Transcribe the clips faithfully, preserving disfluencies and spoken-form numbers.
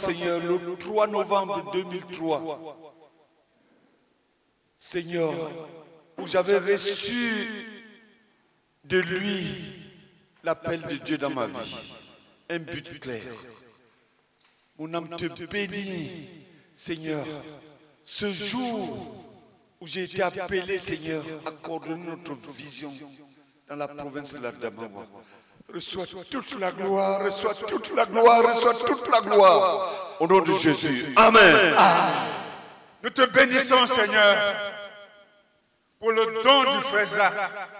Seigneur, le trois novembre deux mille trois. Seigneur, où j'avais reçu de lui l'appel de Dieu dans ma vie. Un but clair. Mon âme te bénit, Seigneur. Ce jour où j'ai été appelé, Seigneur, à coordonner notre vision dans la province de l'Adamawa. Reçois toute la gloire, reçois toute la gloire, reçois toute la gloire. Au nom de Jésus. Amen. Amen. Nous te bénissons, Seigneur, pour le don du frère Zach.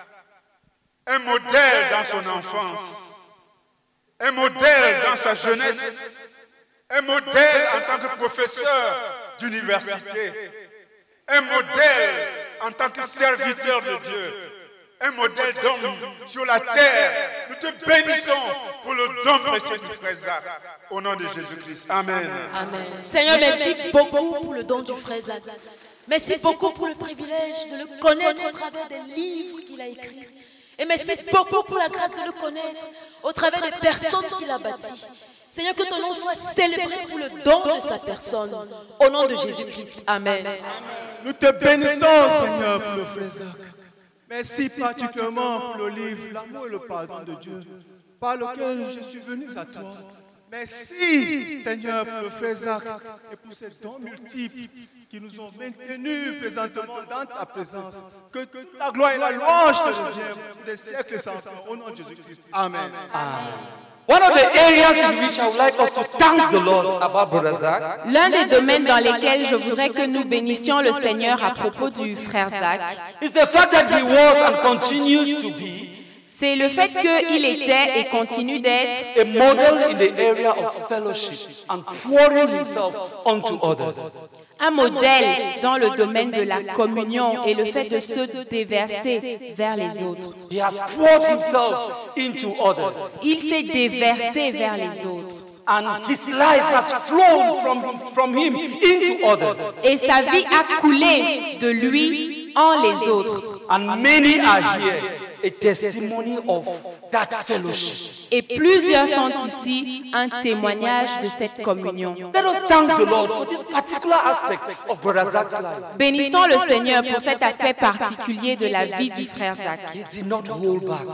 Un modèle dans son enfance, un modèle dans sa jeunesse, un modèle en tant que professeur d'université, un modèle en tant que serviteur de Dieu, un modèle d'homme sur la terre. Nous te bénissons pour le don précieux du frère Zach. Au nom de Jésus-Christ. Amen. Amen. Seigneur, merci beaucoup pour le don du frère Zach. Merci beaucoup pour le privilège de le connaître au travers des livres qu'il a écrits. Et merci beaucoup pour la grâce de le connaître au travers des personnes qu'il a bâties. Seigneur, que ton nom soit célébré pour le don de sa personne. Au nom de Jésus-Christ. Amen. Nous te bénissons, Seigneur, pour le frère Zach. Merci particulièrement pour le livre, l'amour et le pardon de Dieu, par lequel je suis venu à toi. Merci, Seigneur, pour le frère Zach et pour ces dons multiples qui nous ont maintenus présentement dans ta présence. Que la gloire et la louange te reviennent pour des siècles sans fin. Au nom de Jésus-Christ. Amen. Amen. One of the areas in which I would like us to thank the Lord about Brother Zach. L'un des domaines dans lesquels je voudrais que nous bénissions le Seigneur à propos du frère Zach, is the fact that he was and continues to be c'est le fait qu'il était et continue d'être a model in the area of fellowship and pouring himself onto others. Un modèle dans le domaine de la communion et le fait de se déverser vers les autres. He has poured himself into others. Il s'est déversé vers les autres. And his life has flown from, from him into others. Et sa vie a coulé de lui en les autres. And many are here, a testimony of that fellowship. Et plusieurs sont ici un témoignage de cette communion. Let us thank the Lord for this particular aspect of Brother Zach's life. Bénissons le Seigneur pour cet aspect particulier de la vie du frère Zach. He did not hold back.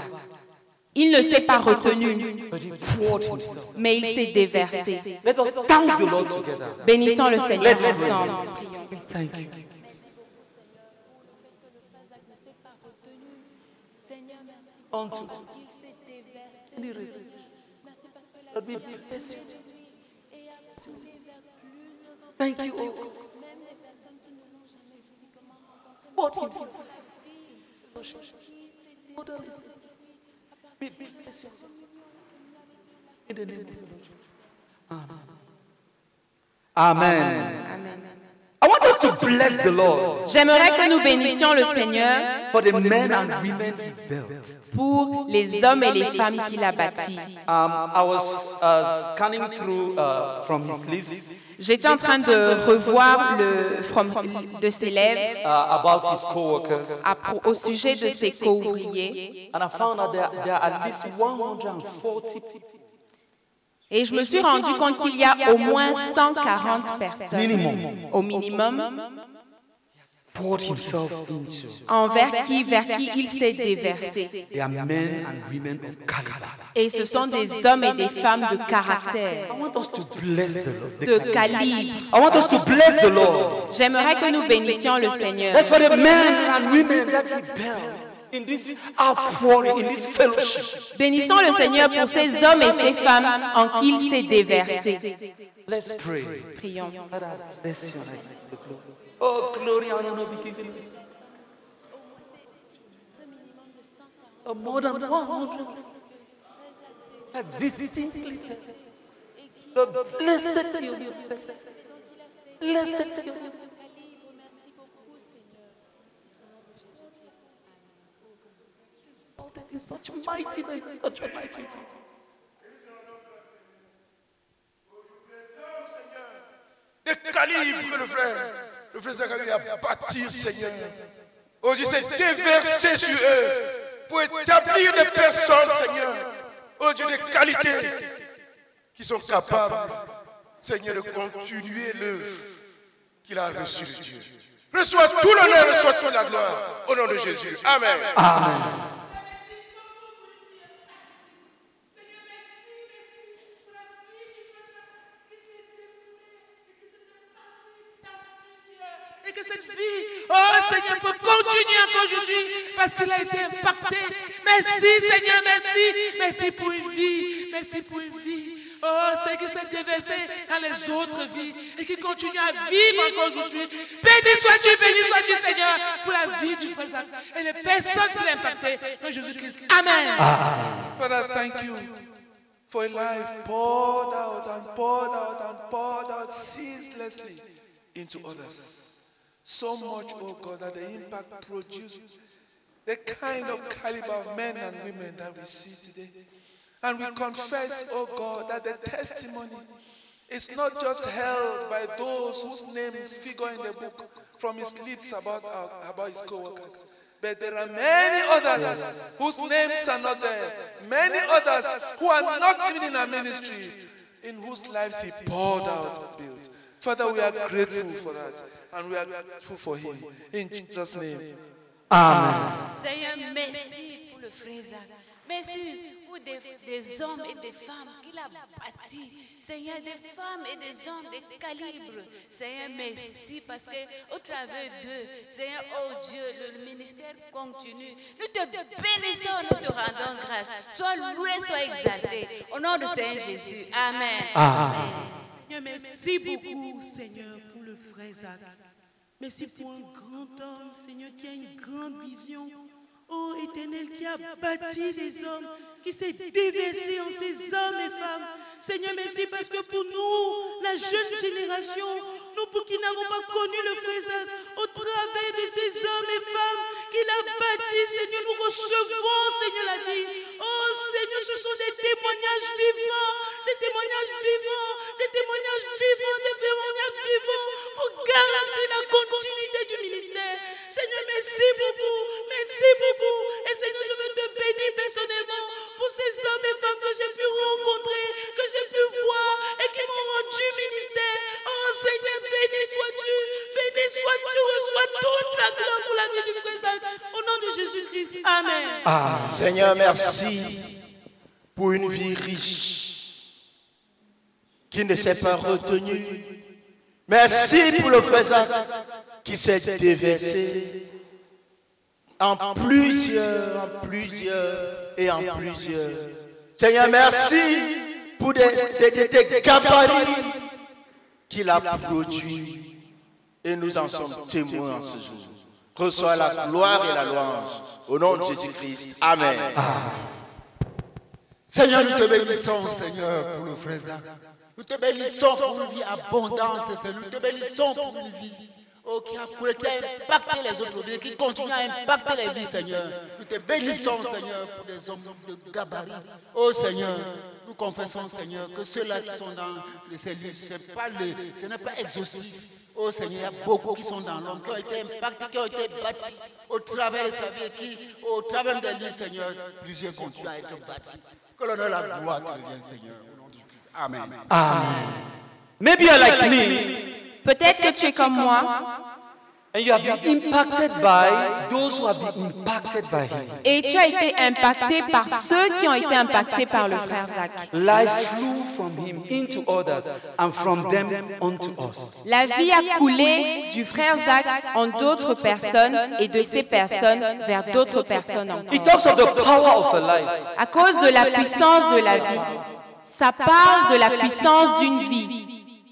Il ne s'est pas retenu, But he poured himself. mais il s'est déversé. Let us thank the Lord together. Bénissons le Seigneur Let's pray. ensemble. We thank you. Unto any reason. Lord, we bless you. Thank you, oh God. What himself. We bless you. In the name of the Lord. Amen. Amen. Amen. I want us to bless the Lord J'aimerais que nous bénissions le Seigneur for the men and women he built. pour les hommes et les femmes qu'il a bâtis. Um, I was uh, scanning through uh, from his lips J'étais en train de revoir le, from, de ses lèvres uh, about his co-workers, à, au sujet de ses co-ouvriers. and I found that there, there are at least one hundred forty Et je me suis rendu compte qu'il y a au moins cent quarante personnes minimum au minimum poured himself into. envers qui, vers qui il s'est déversé. They are men and women of caliber. Et ce sont des hommes et des femmes de caractère, I want us to bless the Lord. de calibre. I want us to bless the Lord. J'aimerais que nous bénissions le Seigneur. That's for the men and women that he built in this outpouring, in this fellowship. Bénissons le Seigneur pour ces hommes et ces femmes en qui il s'est déversé. Let's pray. Prions. Father, I bless you. I give you the glory. Oh, glory and honor be given to you. Oh, more than one hundred. That distinctly. The blessed you. Blessed you. In such a mighty name, such a mighty name. Des calibres que le frère, le frère Zach a eu à bâtir, Seigneur. Oh Dieu, c'est déversé sur eux pour établir des personnes, Seigneur. Oh Dieu, des qualités qui sont capables Seigneur, de continuer l'œuvre qu'il a reçue de Dieu. Reçois tout l'honneur, reçois toute la gloire. Au nom de Jésus. Amen. Amen. Et que cette vie, oh Seigneur, peut continuer encore aujourd'hui parce qu'elle a été impactée. Merci Seigneur, merci. Merci pour une vie. Merci pour une vie. Oh Seigneur, qui s'est déversé dans les autres vies et qui continue à vivre encore aujourd'hui. Béni sois-tu, béni sois-tu Seigneur pour la vie du frère Zach et les personnes qui l'ont impacté dans Jésus-Christ. Amen. Father, thank you for a life poured out and poured out and poured out ceaselessly into others. So much, oh God, that the impact produced the kind of caliber of men and women that we see today. And we confess, oh God, that the testimony is not just held by those whose names figure in the book from his lips about, our, about his co-workers. But there are many others whose names are not there. Many others who are not even in our ministry, in whose lives he poured out and built. Father, we are grateful for that. And we are grateful for him. In Jesus' name. Amen. Seigneur, merci pour le frère Zach. Merci pour des, des hommes et des femmes qu'il a bâtis. Seigneur, des femmes et des hommes de calibre. Seigneur, merci parce qu'au travers d'eux, Seigneur, oh Dieu, le ministère continue. Nous te bénissons, nous te rendons grâce. Sois loué, sois exalté. Au nom de Seigneur Jésus. Amen. Amen. Seigneur, merci beaucoup, Seigneur, pour le frère Zach. Merci pour un grand homme, Seigneur, qui a une grande vision. Oh, Éternel, qui a bâti des hommes, qui s'est déversé en ces hommes et femmes. Seigneur, merci parce que pour nous, la jeune génération, nous pour qui n'avons pas connu le frère Zach, au travers de ces hommes et femmes qu'il a bâtis, Seigneur, nous recevons, Seigneur, la vie. Oh, Seigneur, ce sont des témoignages vivants, des témoignages vivants, des témoignages vivants, des témoignages vivants pour garantir la continuité du ministère. Seigneur, merci beaucoup, merci beaucoup. Et Seigneur, je veux te bénir personnellement pour ces hommes et femmes que j'ai pu rencontrer, que j'ai pu voir et qui m'ont rendu ministère. Oh Seigneur, béni sois-tu, béni sois-tu, reçois toute la gloire pour la vie du frère. Au nom de Jésus-Christ, Amen. Ah, Seigneur, merci pour une vie riche qui ne s'est pas retenue. Merci pour le frère Zach qui s'est déversé en plusieurs, en plusieurs et en plusieurs. Seigneur, merci pour des, des, des, des gabarits qu'il a produits et nous en sommes témoins en ce jour. Reçois la gloire et la louange au nom de Jésus-Christ. Amen. Seigneur, nous te bénissons, Seigneur, pour le frère Zach. Nous te bénissons pour une vie abondante, Seigneur. Nous te bénissons pour une vie oh, qui, a, qui a impacté les autres vies, qui continue à impacter les vies, Seigneur. Nous te bénissons, Seigneur, pour des hommes de gabarit. Oh Seigneur, nous confessons, Seigneur, que ceux-là qui sont dans ces livres, ce n'est pas exhaustif. Oh Seigneur, il y a beaucoup qui sont dans l'homme, qui ont été impactés, qui ont été bâtis au travers de sa vie, qui, au travers des livres, Seigneur, plusieurs continuent à être bâtis. Que l'honneur et la gloire te reviennent, Seigneur. Amen. Amen. Maybe you're like me. Peut-être que tu es comme moi. And you have been impacted by those who have been impacted by him. Et tu as été impacté par ceux qui ont été impactés par le frère Zach. Life flew from him into others and from them unto us. La vie a coulé du frère Zach en d'autres personnes et de ces personnes vers d'autres personnes encore. It talks of the power of a life. À cause de la puissance de la vie. Ça parle de la puissance d'une vie.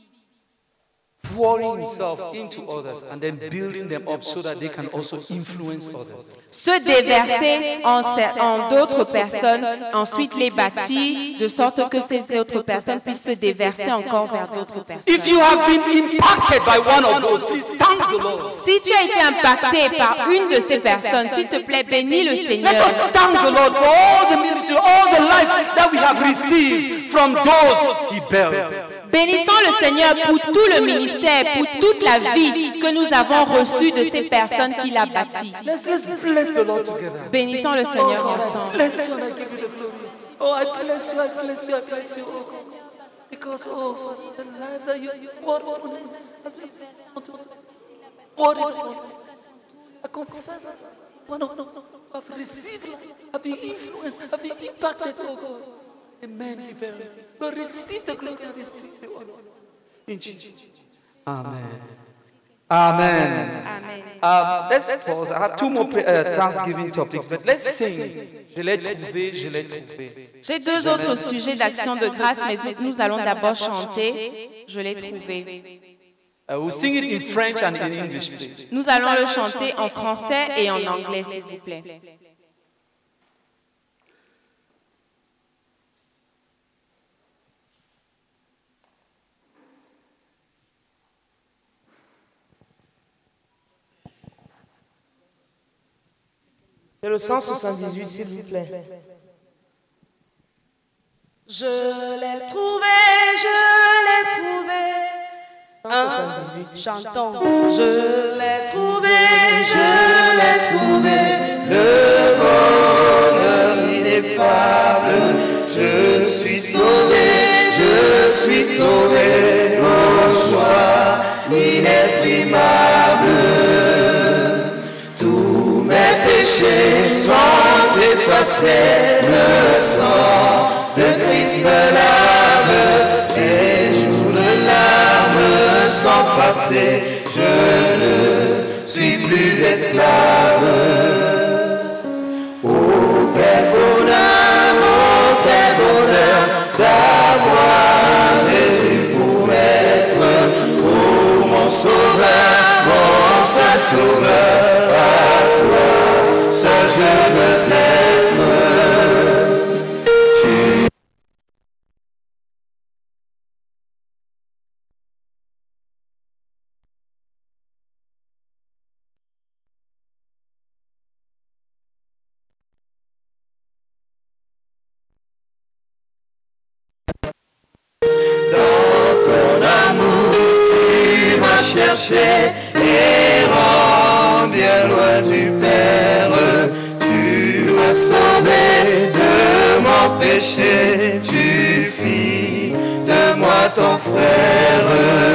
Pouring himself into others and then building them up so that they can also influence others. Se déverser en, en d'autres personnes, ensuite les bâtir, de sorte que ces autres personnes puissent se déverser encore vers d'autres personnes. If you have been impacted by one of those, please thank the Lord. Si tu as été impacté par une de ces personnes, s'il te plaît, bénis le Seigneur. Let us thank the Lord for all the ministry, all the life that we have received from those he built. Bénissons le Seigneur pour tout le ministère, pour toute la vie que nous avons reçue de ces personnes qu'il a bâties. Let's, let's bless the Lord together. Bénissons le Seigneur ensemble. Bless you and I give you the glory. Oh, I bless you, I bless you, I bless you. Oh, because of the life that you poured upon him has been poured upon him. I confess that one of those who have received life, have been influenced, have been impacted, oh God. Amen, he bears. But receive the glory and receive the honor. In Jesus. Amen. Amen. Amen. Um, let's pause. I have two more uh, Thanksgiving topics, but let's sing. Je l'ai trouvé, je l'ai trouvé. J'ai deux autres sujets d'action de grâce, mais nous allons d'abord chanter. Je l'ai trouvé. Uh, we'll sing it in French and in English, please. Nous allons le chanter en français et en anglais, s'il vous plaît. C'est le cent soixante-dix-huit, s'il vous plaît. Je l'ai trouvé, je l'ai trouvé. cent soixante-dix-huit. Chantons. Je l'ai trouvé, je l'ai trouvé. Le bonheur ineffable. Je suis sauvé, je suis sauvé. Mon choix inexprimable. Tous mes péchés sont effacés. Le sang de Christ me lave. Les jours de larmes sont passés. Je ne suis plus esclave. Oh, quel bonheur, oh, quel bonheur d'avoir Jésus pour maître, pour mon sauveur, mon seul sauveur. À toi, seul je veux être. Tu cherché et rend bien loin du Père. Tu m'as sauvé de mon péché, tu fis de moi ton frère.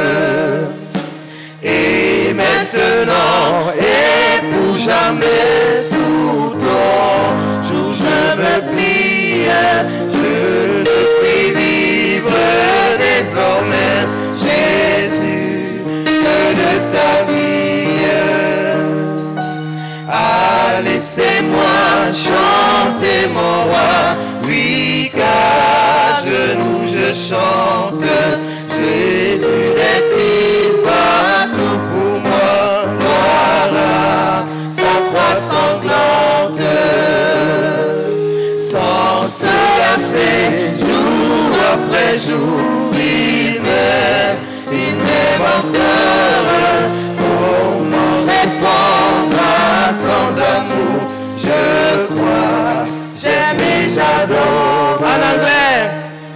Et maintenant et pour jamais sous ton jour je me plie, je ne puis vivre désormais, Jésus, de ta vie. Ah, laissez-moi chanter mon roi, oui, qu'à genoux je chante. Jésus n'est-il pas tout pour moi? Voilà sa croix sanglante. Sans se lasser, jour après jour, il m'aime, il m'aime encore. Comment répondre à tant d'amour? Je crois, j'aime et j'adore. En anglais.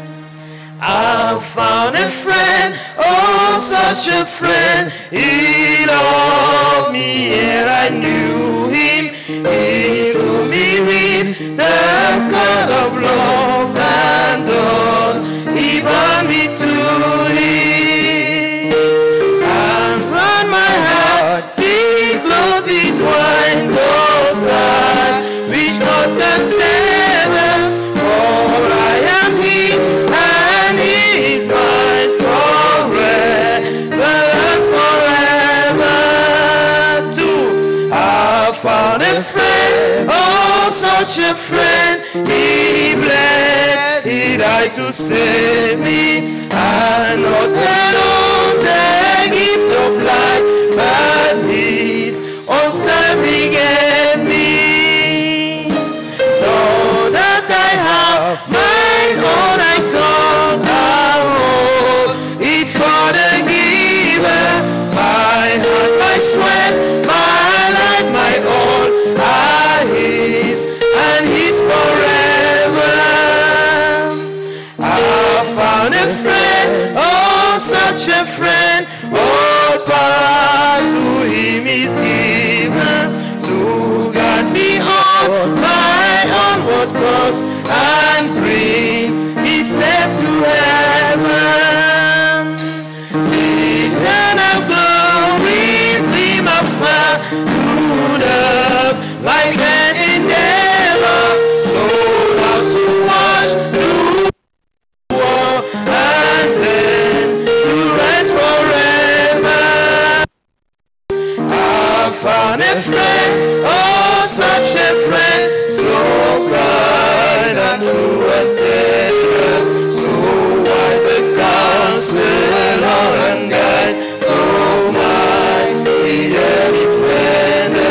I found a friend, oh such a friend. He loved me and I knew him. He told me with the cause of love and doors. He brought me to him and run my heart. See closely twined those stars which not can stand. For I am his and he is mine forever and forever too. I found a friend, oh such a friend. He bled, he died to save me. I not alone the gift of life, but his own self he gave me. Know that I have mine own, I come out it for the giver. My heart, my sweat, my life, my own are his and his forever. I found a friend, oh such a friend. All power to him is given to guide me on my onward course and bring me safe to heaven. to love, life and endeavor, sold out to watch, to war, and then to rest forever. I found a friend, oh such a friend, so kind and true and tender, so wise a counselor and guide, so mighty a defender.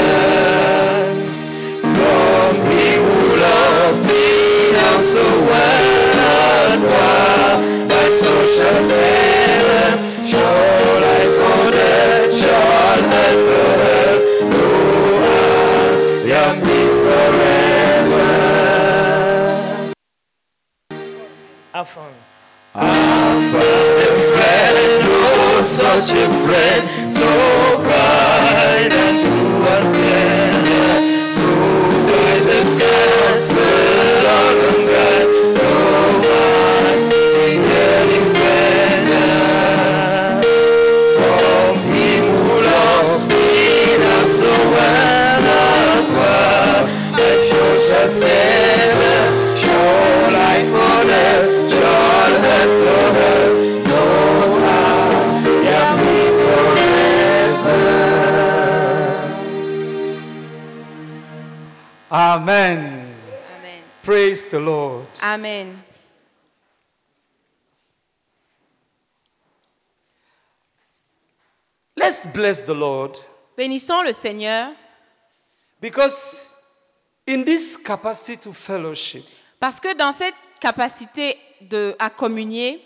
From he who loved me now so well and well, my soul shall save him, shall I for the shall ever know I am his forever. I found. I found a friend, oh such a friend, so kind and true and tender, so wise a counselor and guide, so mighty a defender. From him who loves me now so well and well, my soul shall save her, shall life for them, shall echo her, no I am his forever. Amen. Amen. Praise the Lord. Amen. Let's bless the Lord Bénissons le Seigneur because in this capacity to fellowship, parce que dans cette capacité de, à communier,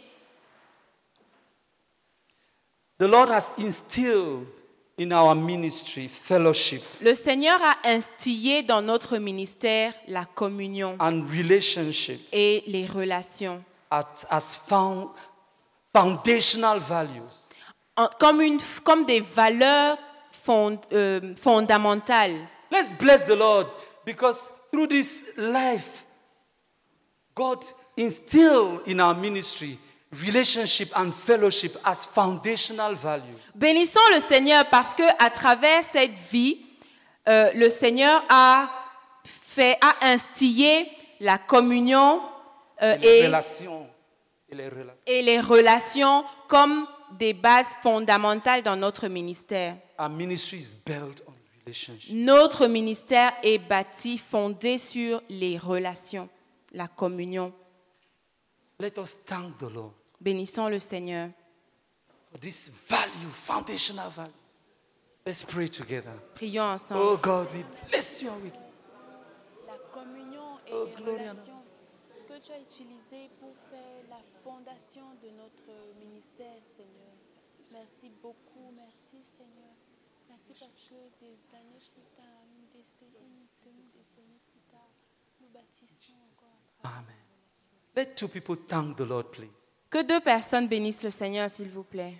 the Lord has instilled in our ministry fellowship le Seigneur a instillé dans notre ministère la communion and relationship et les relations as, as found foundational values. en- comme, une, comme des valeurs fond- euh, fondamentales. Let's bless the Lord because through this life, God instilled in our ministry relationship and fellowship as foundational values. Bénissons le Seigneur parce que à travers cette vie, euh, le Seigneur a fait, a instillé la communion euh, les et, relations et les relations. et les relations comme des bases fondamentales dans notre ministère. Our ministry is built on relationship. Notre ministère est bâti, fondé sur les relations, la communion. Let us thank the Lord Bénissons le Seigneur. for this value, foundational value. Let's pray together. Prions ensemble. Oh God, we bless you. We La communion et Oh, les gloria. relations que tu as utilisées pour faire la fondation de notre ministère, Seigneur. Merci beaucoup, merci Seigneur. Merci parce que des années plus tard, une décennie, une demi-décennie plus tard, nous bâtissons encore à travers Amen. Let two people thank the Lord, please. Que deux personnes bénissent le Seigneur, s'il vous plaît.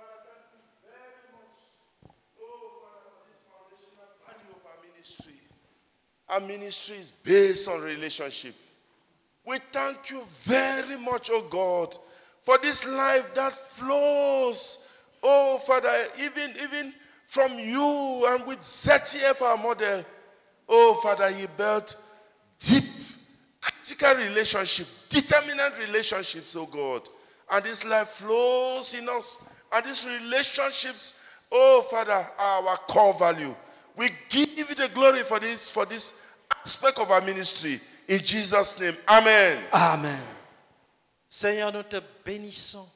Value of our ministry. Our ministry is based on relationship. We thank you very much, oh God, for this life that flows. Oh Father, even, even from you and with Z T F, our model. Oh Father, he built deep, critical relationship, determinant relationships, oh God. And this life flows in us. And these relationships, oh Father, are our core value. We give you the glory for this, for this aspect of our ministry. In Jesus' name, amen. Amen. Seigneur, nous te bénissons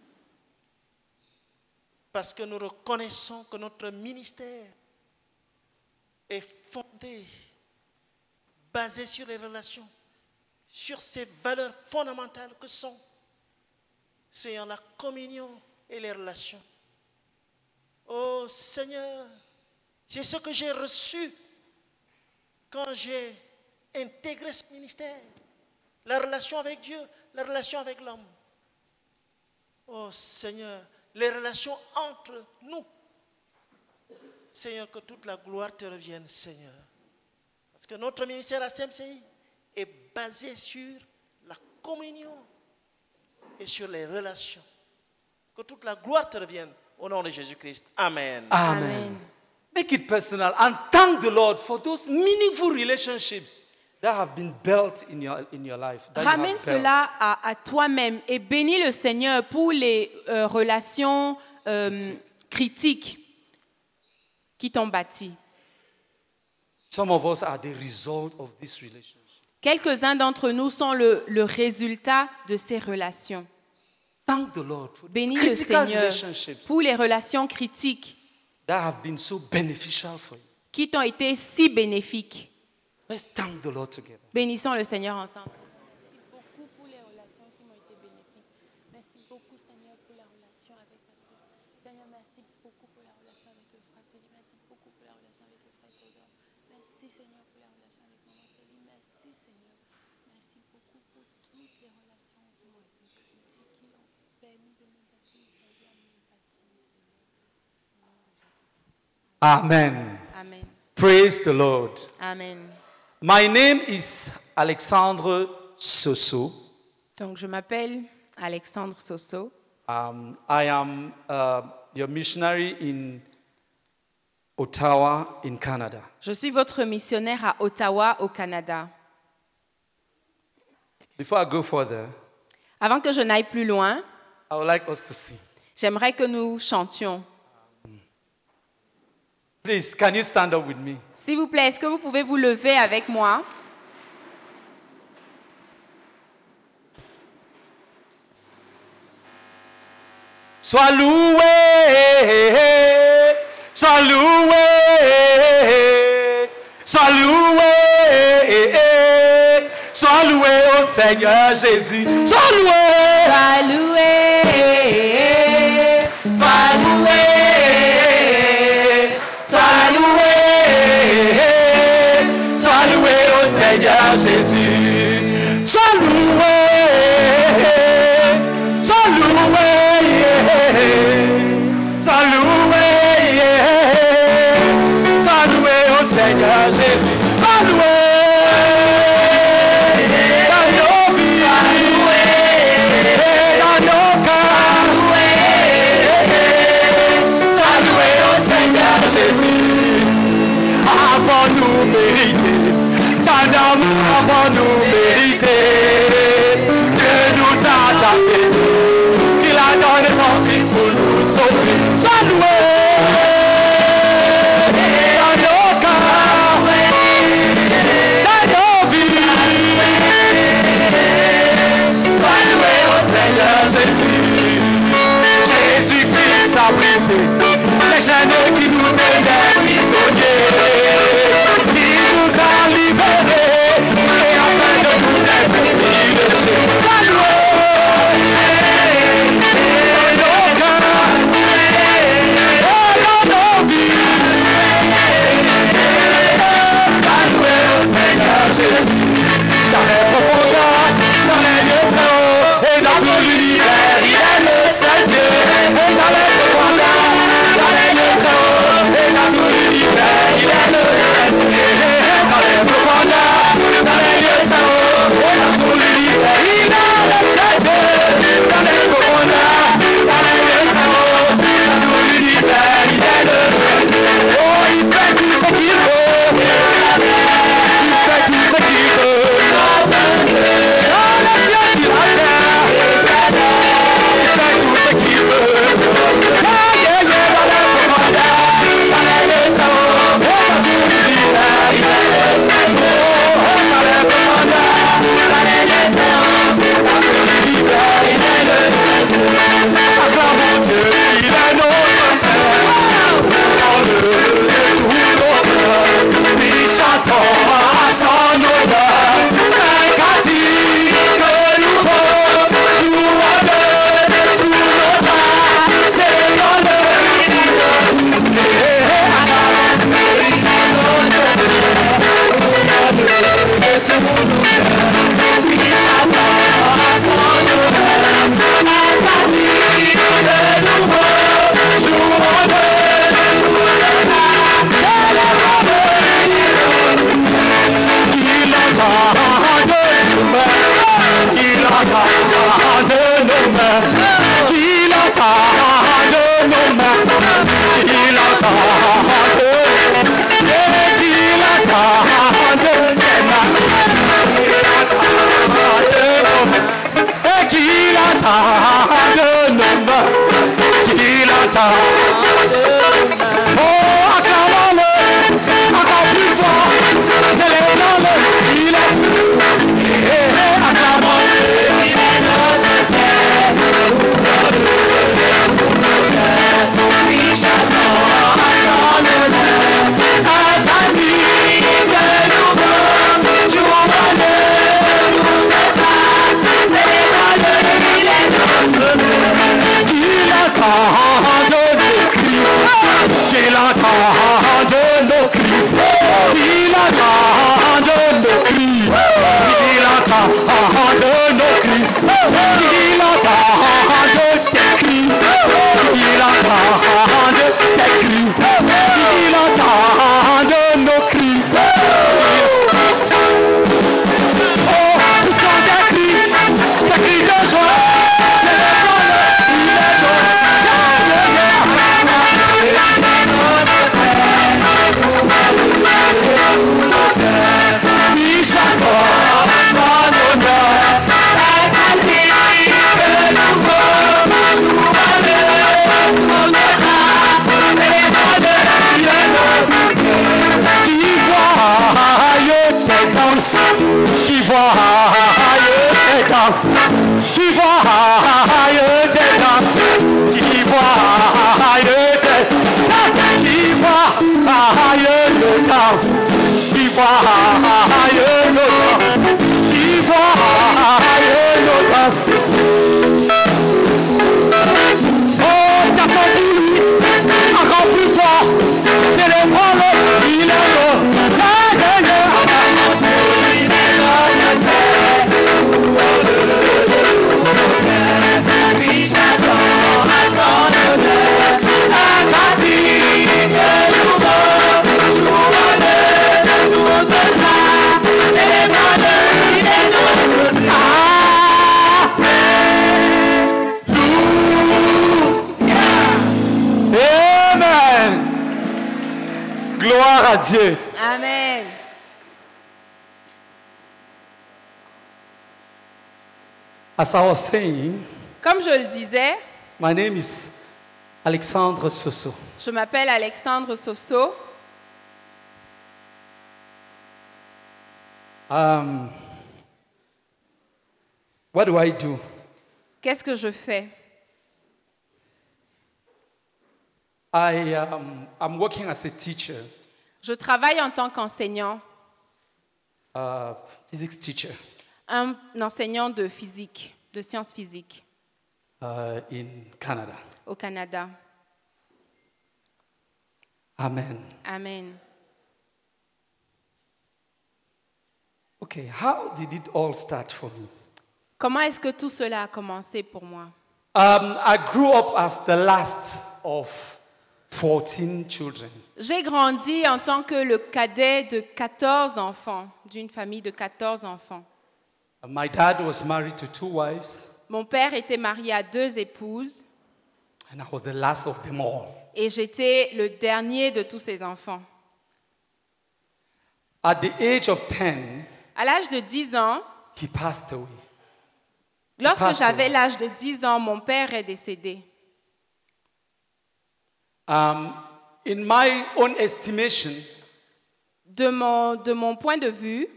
parce que nous reconnaissons que notre ministère est fondé, basé sur les relations, sur ces valeurs fondamentales que sont, Seigneur, la communion et les relations. Oh Seigneur, c'est ce que j'ai reçu quand j'ai intégré ce ministère. La relation avec Dieu, la relation avec l'homme. Oh Seigneur, les relations entre nous. Seigneur, que toute la gloire te revienne, Seigneur. Parce que notre ministère à C M C I est basé sur la communion et sur les relations. Que toute la gloire te revienne au nom de Jésus-Christ. Amen. Amen. Make it personal and thank the Lord for those meaningful relationships that have been built in your, in your life. that you have Ramène built. cela à, à toi-même et bénis le Seigneur pour les euh, relations euh, critiques qui t'ont bâti. Some of us are the result of this relationship. Quelques-uns d'entre nous sont le, le résultat de ces relations. Thank the Lord for Bénis le critical Seigneur relationships pour les relations critiques that have been so beneficial for you. qui t'ont été si bénéfiques. Let's thank the Lord together. Bénissons le Seigneur ensemble. Merci beaucoup pour les relations qui m'ont été bénéfiques. Merci beaucoup, Seigneur, pour la relation avec Patrice. Seigneur, merci beaucoup pour la relation avec le frère Félix. Merci beaucoup pour la relation avec le frère Théodore. Merci, Seigneur, pour la relation avec maman Céline. Merci, Seigneur. Merci beaucoup pour toutes les relations qui m'ont été critiques, qui ont permis de me bâtir, Seigneur, à me bâtir, Seigneur. Au nom de Jésus-Christ. Amen. Amen. Praise the Lord. Amen. My name is Alexandre Soso. Donc, je m'appelle Alexandre Soso. Um, I am uh, your missionary in Ottawa, in Canada. Je suis votre missionnaire à Ottawa, au Canada. Before I go further, Avant que je n'aille plus loin, I would like us to sing. j'aimerais que nous chantions. Please, can you stand up with me? S'il vous plaît, est-ce que vous pouvez vous lever avec moi? Sois loué, sois loué, sois loué, sois loué au Seigneur Jésus. Sois loué, sois loué, sois loué, sois loué, sois loué au Seigneur Jésus. Sois loué, sois loué. Saloué, saloué au Seigneur Jésus, saloué dans nos vies, et dans nos cœurs, saloué au Seigneur Jésus. Avons-nous mérité, pendant avons-nous mérité, Dieu nous a tapés, qu'il a donné son Fils pour nous sauver. Sois loué dans nos cœurs, dans nos vies. Sois loué au Seigneur Jésus. Jésus-Christ a brisé les chaînes qui nous tenaient prisonniers. Il nous a libérés et afin de nous être privilégiés. Sois loué dans nos cœurs. Jésus, dans les profondeurs, dans les lieux très hauts, et dans tout l'univers, il est le seul Dieu. Et dans les profondeurs, dans les lieux très hauts, et dans tout l'univers, il est le attend. Oh, acclamons-le, encore plus fort. Célébrons-le, il est. Eh, eh, acclamons-le, il est notre Père. Oui, chantons à son honneur. Attentif que nous sommes, jouons-le, nous ne pas. Célébrons-le, il est notre Père. Qu'il entende nos cris, qu'il entende nos cris, qu'il entende nos cris, qu'il entende nos cris, qu'il entende tes cris, qu'il entende tes cris, qu'il entende nos cris. Oh, ce sont des cris, des cris de joie. Oui, chantons à son honneur, attentif que nous sommes, jouons-le, nous ne pas, célébrons-le, il est notre Dieu. Qui voit tes danses, qui voit tes danses, qui voit tes danses, qui voit tes danses, qui voit le danse, qui voit le danse, qui voit le danse. Oh, t'as senti lui, encore plus fort, célébrons-le, il est là. Oui, chantons à son honneur, attentif que nous sommes, jouons-le, nous ne pas, célébrons-le, il est notre Dieu. Alléluia. Amen. Gloire à Dieu. Amen. As I was saying, Comme je le disais, my name is Alexandre Soso. je m'appelle Alexandre Soso. Um, what do I do? Qu'est-ce que je fais? I um, I'm working as a teacher, Je travaille en tant qu'enseignant, uh, physics teacher, un enseignant de physique, de sciences physiques uh, in Canada. au Canada. Amen. Amen. Okay, how did it all start for me? Comment est-ce que tout cela a commencé pour moi? Um, I grew up as the last of fourteen children. J'ai grandi en tant que le cadet de quatorze enfants, d'une famille de quatorze enfants. My dad was married to two wives, Mon père était marié à deux épouses and I was the last of them all. et j'étais le dernier de tous ces enfants. At the age of ten, À l'âge de dix ans, he passed away. lorsque passed j'avais away. l'âge de dix ans, mon père est décédé. Um, in my own estimation, De mon, de mon point de vue,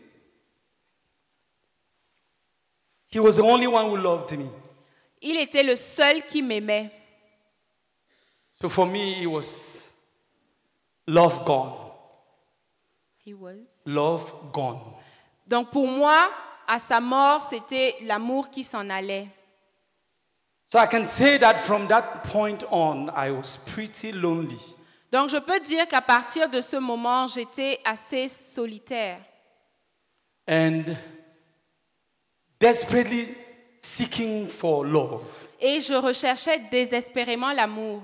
he was the only one who loved me. il était le seul qui m'aimait. So for me, it was love gone. He was. Love gone. Donc pour moi, à sa mort, c'était l'amour qui s'en allait. So I can say that from that point on, I was pretty lonely. Donc je peux dire qu'à partir de ce moment, j'étais assez solitaire And desperately seeking for love. et je recherchais désespérément l'amour.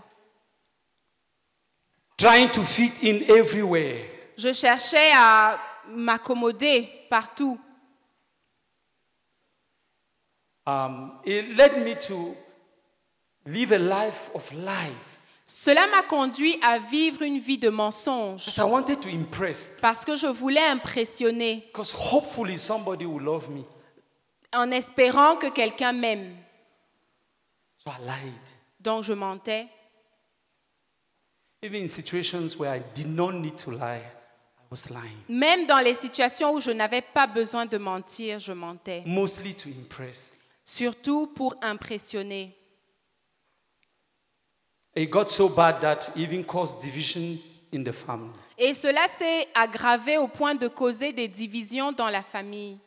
Trying to fit in everywhere. Je cherchais à m'accommoder partout. Um, it led me to live a life of lies. Cela m'a conduit à vivre une vie de mensonges Because I wanted to impress. parce que je voulais impressionner Because hopefully somebody will love me. en espérant que quelqu'un m'aime. So I lied. Donc je mentais. Even in situations where I did not need to lie, I was lying. Même dans les situations où je n'avais pas besoin de mentir, je mentais. Mostly to impress. Surtout pour impressionner. It got so bad that it even caused divisions in the family. Et cela s'est aggravé au point de causer des divisions dans la famille.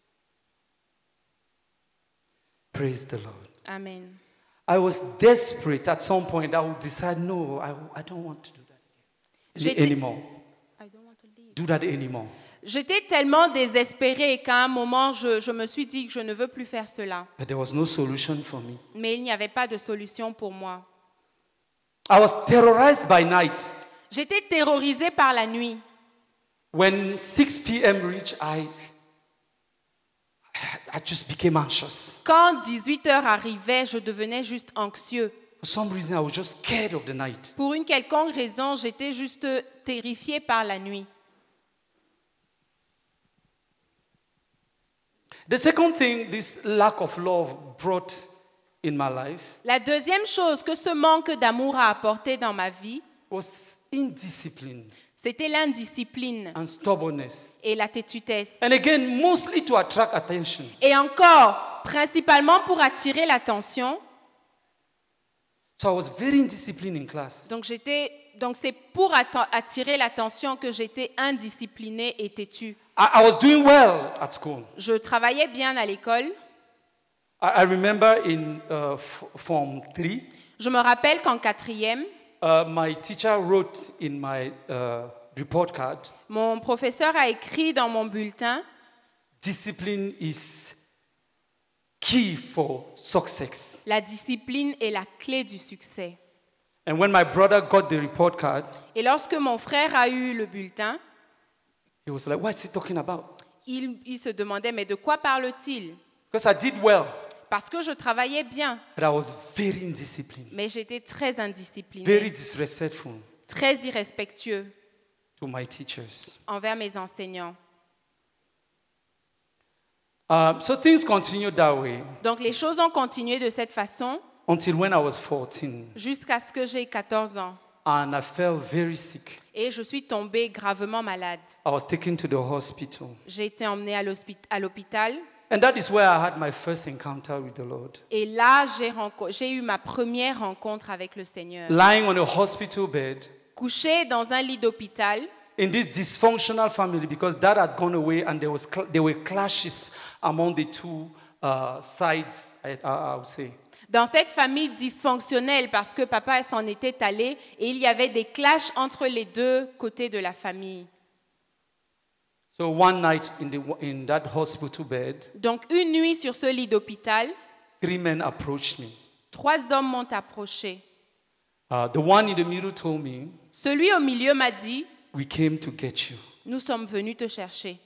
Praise the Lord. Amen. I was desperate at some point. I would decide, no, I, I don't want to do that J'étais- anymore. Do that anymore. J'étais tellement désespérée qu'à un moment, je, je me suis dit que je ne veux plus faire cela. But there was no solution for me. Mais il n'y avait pas de solution pour moi. I was terrorized by night. J'étais terrorisée par la nuit. When six p.m. reached, I, I just became anxious. Quand dix-huit heures arrivait, je devenais juste anxieux. For some reason, I was just scared of the night. Pour une quelconque raison, j'étais juste terrifiée par la nuit. The second thing this lack of love brought in my life La deuxième chose que ce manque d'amour a apporté dans ma vie, was indiscipline c'était l'indiscipline and stubbornness. et la têtutesse. And again, mostly to attract attention. Et encore, principalement pour attirer l'attention. So I was very indisciplined in class. Donc j'étais, donc c'est pour atta- attirer l'attention que j'étais indisciplinée et têtue. I, I was doing well at school. Je travaillais bien à l'école. I, I remember in uh, f- Form three, Je me rappelle qu'en quatrième, uh, my teacher wrote in my uh, report card, mon professeur a écrit dans mon bulletin, discipline is key for success. la discipline est la clé du succès. And when my brother got the report card, Et lorsque mon frère a eu le bulletin, he was like, what is he talking about? il, il se demandait, mais de quoi parle-t-il? Because I did well, Parce que je travaillais bien, but I was very indisciplined, mais j'étais très indisciplinée, very disrespectful très irrespectueux to my teachers. envers mes enseignants. Um, so things continued that way Donc les choses ont continué de cette façon until when I was fourteen, jusqu'à ce que j'ai quatorze ans. and I fell very sick. Et je suis tombée gravement malade. I was taken to the hospital. J'ai été emmenée à l'hospi- à l'hôpital. And that is where I had my first encounter with the Lord. Et là, j'ai, renco- j'ai eu ma première rencontre avec le Seigneur. Lying on a hospital bed Couchée dans un lit d'hôpital, in this dysfunctional family because dad had gone away and there, was cl- there were clashes among the two uh, sides, I, I, I would say. dans cette famille dysfonctionnelle parce que papa s'en était allé et il y avait des clashs entre les deux côtés de la famille. So one night in, the, in that hospital bed, Donc une nuit sur ce lit d'hôpital, three men approached me. trois hommes m'ont approché. Uh, the one in the middle told me, Celui au milieu m'a dit, we came to get you. nous sommes venus te chercher.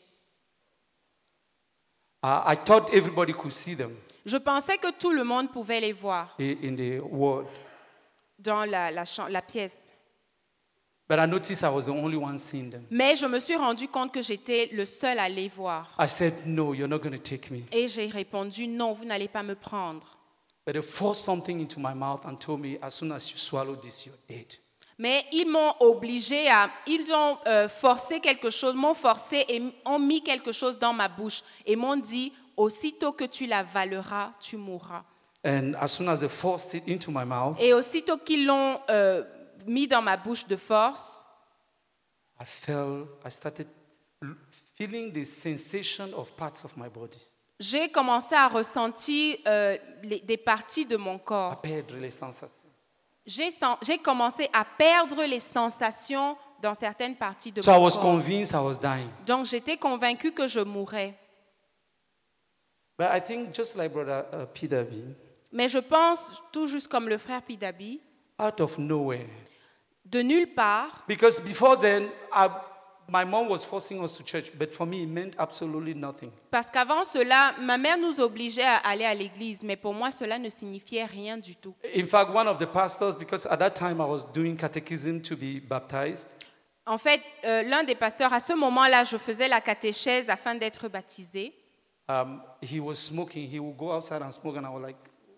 Uh, I thought everybody could see them Je pensais que tout le monde pouvait les voir i- in the ward. dans la, la, chambre, la pièce. But I noticed I was the only one seeing them. Mais je me suis rendu compte que j'étais le seul à les voir. I said, no, you're not going to take me. Et j'ai répondu, non, vous n'allez pas me prendre. But they forced something into my mouth and told me, as soon as you swallow this, you're dead. Mais ils m'ont obligé à, ils ont euh, forcé quelque chose, m'ont forcé et ont mis quelque chose dans ma bouche et m'ont dit, aussitôt que tu l'avaleras, tu mourras. And as soon as they forced it into my mouth, Et aussitôt qu'ils l'ont euh, mis dans ma bouche de force, I felt, I started l- feeling the sensation of parts of my body. j'ai commencé à ressentir euh, les- des parties de mon I corps. perdre les sensations. J'ai, sen- j'ai commencé à perdre les sensations dans certaines parties de So I mon was corps. convinced I was dying. Donc j'étais convaincue que je mourrais. But I think just like Brother uh, Peter B, Mais je pense, tout juste comme le frère Pidabi, out of nowhere. de nulle part, Because before then, I, my mom was forcing us to church, but for me, it meant absolutely nothing. parce qu'avant cela, ma mère nous obligeait à aller à l'église, mais pour moi, cela ne signifiait rien du tout. In fact, one of the pastors, because at that time I was doing catechism to be baptized, En fait, euh, l'un des pasteurs, à ce moment-là, je faisais la catéchèse afin d'être baptisée. um, he was smoking. He would go outside and smoke, and I was like,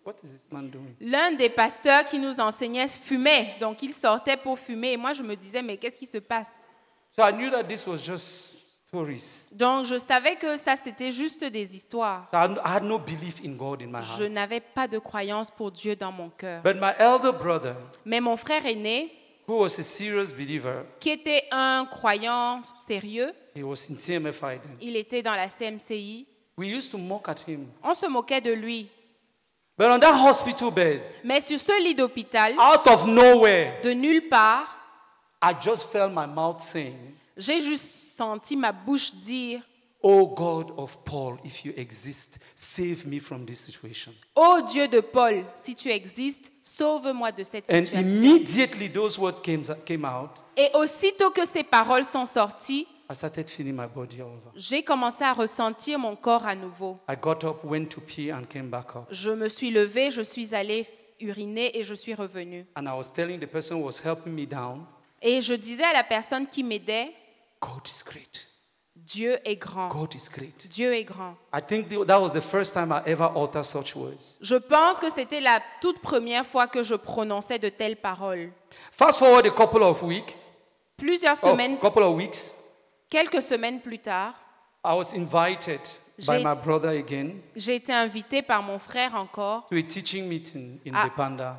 what is this man doing? L'un des pasteurs qui nous enseignait fumait, donc il sortait pour fumer. Et moi, je me disais, mais qu'est-ce qui se passe? So I knew that this was just stories. Donc, je savais que ça, c'était juste des histoires. So I I had no belief in God in my Je heart. n'avais pas de croyance pour Dieu dans mon cœur. But my elder brother, Mais mon frère aîné, who was a serious believer, qui était un croyant sérieux, he was in C M F I then. il était dans la C M C I, We used to mock at him. on se moquait de lui. But on that hospital bed, Mais sur ce lit d'hôpital, out of nowhere, de nulle part, I just felt my mouth saying, j'ai juste senti ma bouche dire, Oh God of Paul, if you exist, save me from this situation. ô Dieu de Paul, si tu existes, sauve-moi de cette And situation. immediately those words came, came out, Et aussitôt que ces paroles sont sorties, I started feeling my body all over. j'ai commencé à ressentir mon corps à nouveau. I got up, went to pee, and came back up. Je me suis levée, je suis allée uriner et je suis revenue. And I was telling the person who was helping me down, Et je disais à la personne qui m'aidait, God is great. Dieu est grand. God is great. Dieu est grand. I think the- that was the first time I ever uttered such words. Je pense que c'était la toute première fois que je prononçais de telles paroles. Fast forward a couple of weeks, Plusieurs of, semaines, couple of weeks, quelques semaines plus tard, I was invited by J'ai- my brother again j'ai été invitée par mon frère encore. to a teaching meeting in Ah. Bepanda,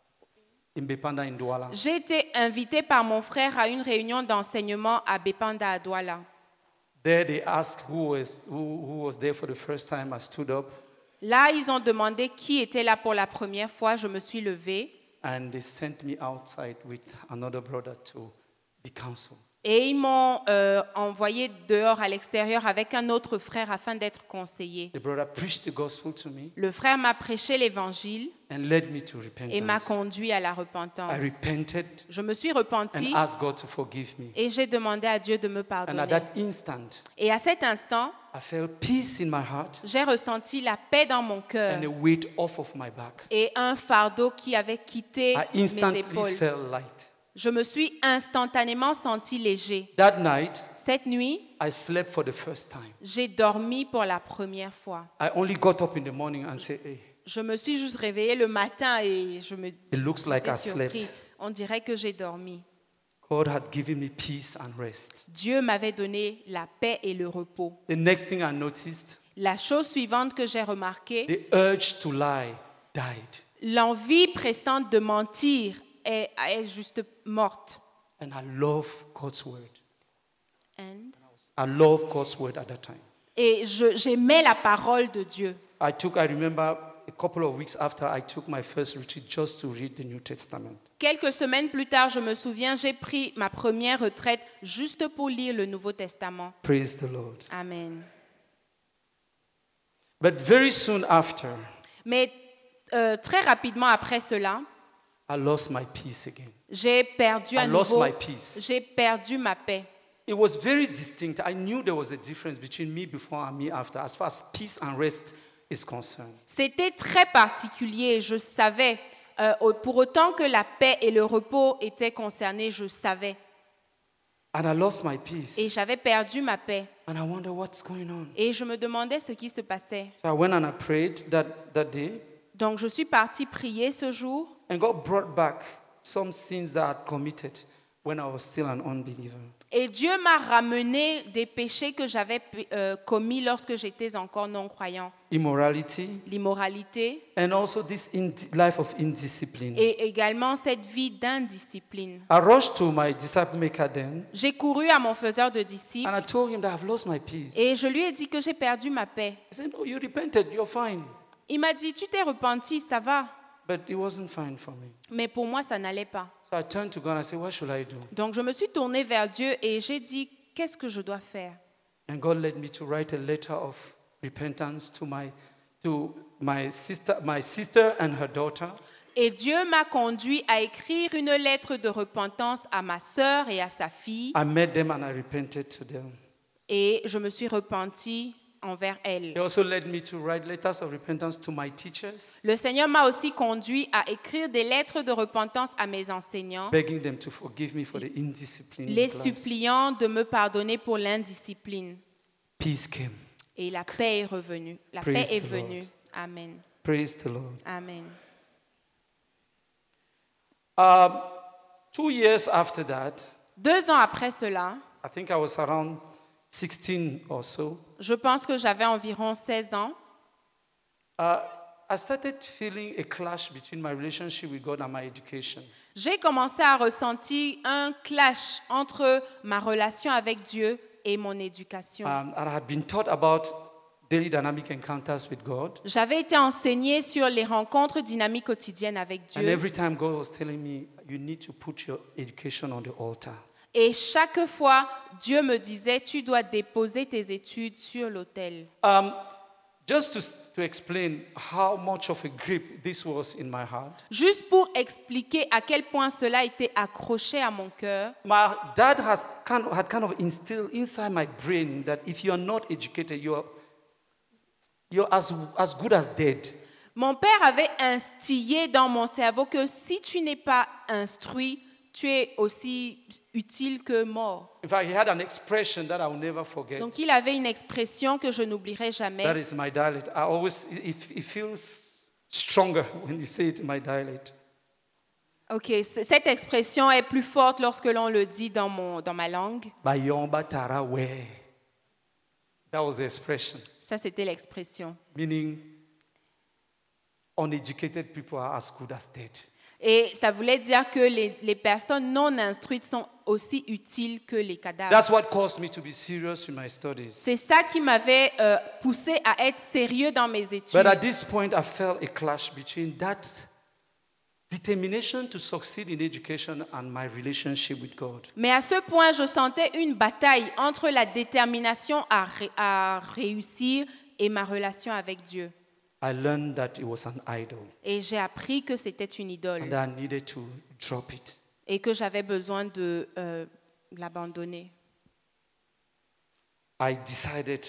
in Bepanda in Douala. J'ai été invitée par mon frère à une réunion d'enseignement à Bepanda à Douala. There they asked who was, who, who was there for the first time. I stood up Là, ils ont demandé qui était là pour la première fois. Je me suis levée and they sent me outside with another brother to be counseled. et ils m'ont euh, envoyé dehors à l'extérieur avec un autre frère afin d'être conseillé. The brother preached the gospel to me Le frère m'a prêché l'évangile and led me to et m'a repentance. conduit à la repentance. I repented Je me suis and repentie asked God to forgive me. et j'ai demandé à Dieu de me And pardonner. at that instant, Et à cet instant, I felt peace in my heart j'ai ressenti la paix dans mon cœur and a weight off of my back. et un fardeau qui avait quitté I mes instantly épaules. felt light. Je me suis instantanément senti léger. That night, Cette nuit, I slept for the first time. j'ai dormi pour la première fois. I only got up in the morning and said, hey, Je me suis juste réveillée le matin et je me it looks like j'étais I surpris. slept. On dirait que j'ai dormi. God had given me peace and rest. Dieu m'avait donné la paix et le repos. The next thing I noticed, La chose suivante que j'ai remarquée, the urge to lie died. l'envie pressante de mentir est, est juste morte. And I love God's word. And- I love God's word at that time. Et je- j'aimais la parole de Dieu. I took, I remember a couple of weeks after I took my first retreat just to read the New Testament. Quelques semaines plus tard, je me souviens, j'ai pris ma première retraite juste pour lire le Nouveau Testament. Praise the Lord. Amen. But very soon after, Mais euh, très rapidement après cela, I lost my peace again. j'ai perdu à I lost nouveau, my peace. j'ai perdu ma paix. It was very distinct. I knew there was a difference between me before and me after, as far as peace and rest is concerned. C'était très particulier, je savais. Euh, au- pour autant que la paix et le repos étaient concernés, je savais. And I lost my peace. Et j'avais perdu ma paix. And I wonder what's going on. Et je me demandais ce qui se passait. So I went and I prayed that, that day, Donc je suis partie prier ce jour. and God brought back some sins that I had committed when I was still an unbeliever. Et Dieu m'a ramené des péchés que j'avais euh, commis lorsque j'étais encore non-croyant. Immorality, L'immoralité and also this in- life of indiscipline. et également cette vie d'indiscipline. I rushed to my disciple maker then, J'ai couru à mon faiseur de disciples and I told him that I've lost my peace. et je lui ai dit que j'ai perdu ma paix. He said, no, you repented, you're fine. Il m'a dit, tu t'es repenti, ça va. But it wasn't fine for me. Mais pour moi, ça n'allait pas. So I turned to God and I said, what should I do? Donc je me suis tournée vers Dieu et j'ai dit, qu'est-ce que je dois faire? And God led me to write a letter of repentance to my, to my, sister, my sister and her daughter. Et Dieu m'a conduit à écrire une lettre de repentance à ma sœur et à sa fille. I met them and I repented to them. Et je me suis repentie envers elle. He also led me to write letters of repentance to my teachers, Le Seigneur m'a aussi conduit à écrire des lettres de repentance à mes enseignants, begging them to forgive me for the indiscipline. in les class. suppliant de me pardonner pour l'indiscipline. Peace came. Et la paix est revenue. La Praise paix est the venue. Lord. Amen. Praise the Lord. Amen. Um, two years after that, Deux ans après cela, I think I was around sixteen or so, je pense que j'avais environ seize ans, uh, I started feeling a clash between my relationship with God and my education. j'ai commencé à ressentir un clash entre ma relation avec Dieu et mon éducation. Um, and I had been taught about daily dynamic encounters with God. J'avais été enseignée sur les rencontres dynamiques quotidiennes avec And Dieu. every time God was telling me, you need to put your education on the altar. Et chaque fois, Dieu me disait, tu dois déposer tes études sur l'autel. Um, just to, to explain how much of a grip this was in my heart. Juste pour expliquer à quel point cela était accroché à mon cœur, My dad has kind of, had kind of instilled inside my brain that if you are not educated, you're, you're as, as good as dead. mon père avait instillé dans mon cerveau que si tu n'es pas instruit, tu es aussi utile que mort. In fact, he had an expression that I will never forget. Donc il avait une expression que je n'oublierai jamais. That is my dialect. I always, it, it feels stronger when you say it in my dialect. Ok, c- cette expression est plus forte lorsque l'on le dit dans, mon, dans ma langue. Bayomba tarawe. That was the expression. Ça, c'était l'expression. Meaning, uneducated people are as good as dead. Et ça voulait dire que les, les personnes non instruites sont aussi utiles que les cadavres. That's what caused me to be serious with my studies. C'est ça qui m'avait euh, poussé à être sérieux dans mes études. But at this point, I felt a clash between that determination to succeed in education and my relationship with God. Mais à ce point, je sentais une bataille entre la détermination à, ré- à réussir et ma relation avec Dieu. I learned that it was an idol Et j'ai appris que c'était une idole and I needed to drop it. et que j'avais besoin de euh, l'abandonner. I decided.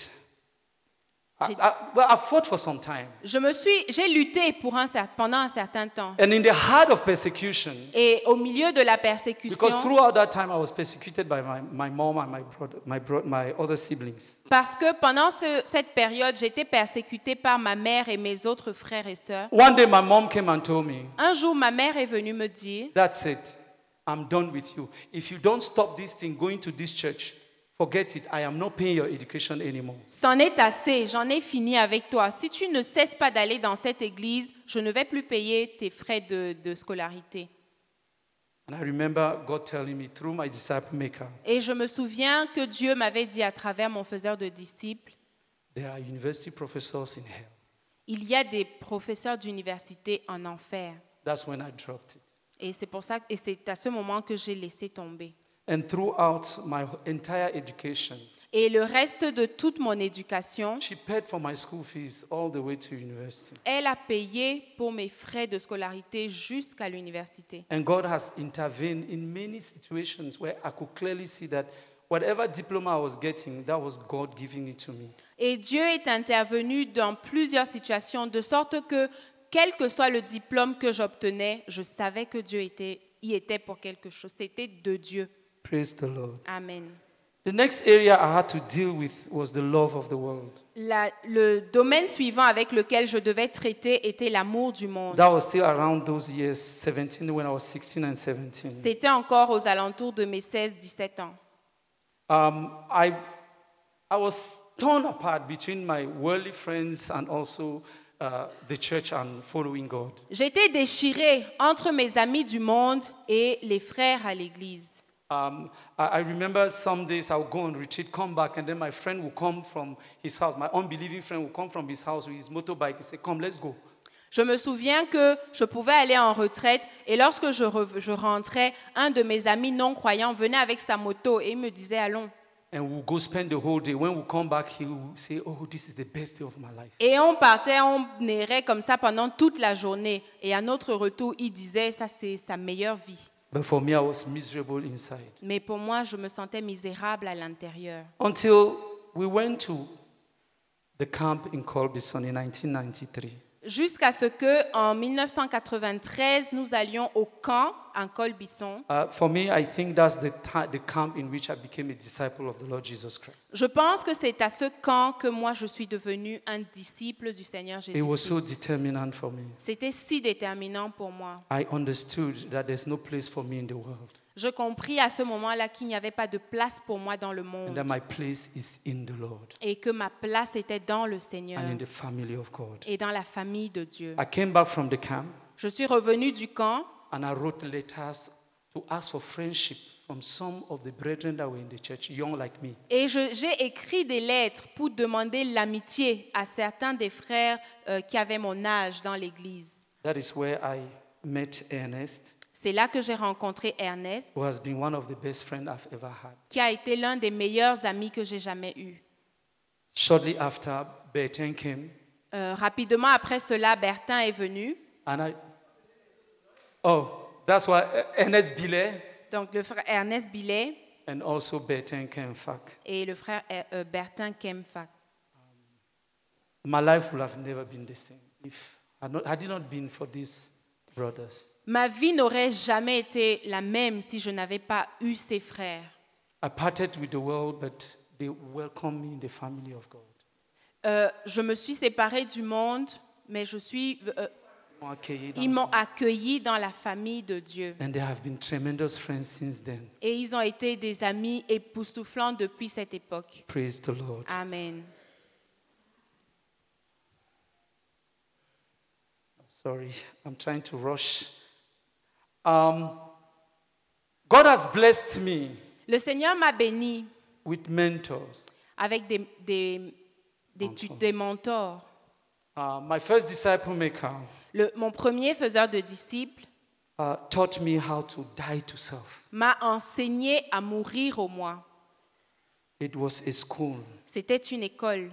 I, I, well, I fought for some time. Je me suis, j'ai lutté pour un cer- pendant un certain temps. And in the heart of persecution, Et au milieu de la because persécution, throughout that time I was persecuted by my, my mom and my brother, my, bro, my other siblings. parce que pendant ce- cette période, j'étais persécutée par ma mère et mes autres frères et sœurs. One day my mom came and told me, Un jour, ma mère est venue me dire, that's it. I'm done with you. If you don't stop this thing going to this church, forget it. I am not paying your education anymore. c'en est assez, j'en ai fini avec toi. Si tu ne cesses pas d'aller dans cette église, je ne vais plus payer tes frais de, de scolarité. And I remember God telling me through my disciple maker, Et je me souviens que Dieu m'avait dit à travers mon faiseur de disciples, there are university professors in hell. il y a des professeurs d'université en enfer. That's when I dropped it. Et c'est pour ça, et c'est à ce moment que j'ai laissé tomber. And throughout my entire education, Et le reste de toute mon éducation, she paid for my school fees all the way to university. elle a payé pour mes frais de scolarité jusqu'à l'université. And God has intervened in many situations where I could clearly see that whatever diploma I was getting, that was God giving it to me. Et Dieu est intervenu dans plusieurs situations, de sorte que, quel que soit le diplôme que j'obtenais, je savais que Dieu était, y était pour quelque chose. C'était de Dieu. Praise the Lord. Amen. The next area I had to deal with was the love of the world. La- le domaine suivant avec lequel je devais traiter était l'amour du monde. That was still around those years, seventeen, when I was sixteen and seventeen. C'était encore aux alentours de mes seize dix-sept ans. Um, I, I was torn apart between my worldly friends and also uh, the church and following God. J'étais déchirée entre mes amis du monde et les frères à l'église. Um, I, I remember some days I would go on retreat, come back, and then my friend would come from his house. My unbelieving friend would come from his house with his motorbike and say, "Come, let's go." Je me souviens que je pouvais aller en retraite et lorsque je, re- je rentrais, un de mes amis non-croyants venait avec sa moto et il me disait « Allons ». And we'll go spend the whole day. When we come back, he will say, "Oh, this is the best day of my life." Et on partait, on errait comme ça pendant toute la journée. Et à notre retour, il disait « Ça, c'est sa meilleure vie ». But for me, I was miserable inside. Mais pour moi, je me sentais misérable à l'intérieur. Until we went to the camp in Colbison in nineteen ninety-three. Jusqu'à ce que, en mille neuf cent quatre-vingt-treize, nous allions au camp en Col Bisson. Uh, for me, I think that's the, ti- the camp in which I became a disciple of the Lord Jesus Christ. Je pense que c'est à ce camp que moi je suis devenu un disciple du Seigneur It was so Jésus-Christ. determinant for me. C'était si déterminant pour moi. I understood that there's no place for me in the world, Je compris à ce moment-là qu'il n'y avait pas de place pour moi dans le and monde that my place is in the Lord et que ma place était dans le Seigneur and in the family of God. et dans la famille de Dieu. I came back from the camp Je suis revenue du camp and I wrote letters to ask for friendship from some of the brethren that were in the church, young like me. et je- j'ai écrit des lettres pour demander l'amitié à certains des frères euh, qui avaient mon âge dans l'église. That is where I met Ernest, C'est là que j'ai rencontré Ernest, who has been one of the best friends I've ever had. qui a été l'un des meilleurs amis que j'ai jamais eu. Shortly after, Bertin came, Euh, rapidement après cela, Bertin est venu. and I. Oh, that's why uh, Ernest Billet Donc le frère Ernest Billet and also Bertin Kemfak. et le frère euh, euh, Bertin Kemfak. My life would have never been the same if had, not, had it not been for these brothers. Ma vie n'aurait jamais été la même si je n'avais pas eu ces frères. I parted with the world, but they welcomed me in the family of God. Euh, je me suis séparée du monde, mais je suis, euh, Ils m'ont accueilli dans ils le m'ont fond. accueilli dans la famille de Dieu. And they have been tremendous friends since then. Et ils ont été des amis époustouflants depuis cette époque. Praise the Lord. Amen. Sorry, I'm trying to rush. Um, God has blessed me Le Seigneur m'a béni with mentors. avec des, des, des, tu- des mentors. Uh, my first disciple maker Le- mon premier faiseur de disciples uh, taught me how to die to self. m'a enseigné à mourir au moi. It was a school. C'était une école.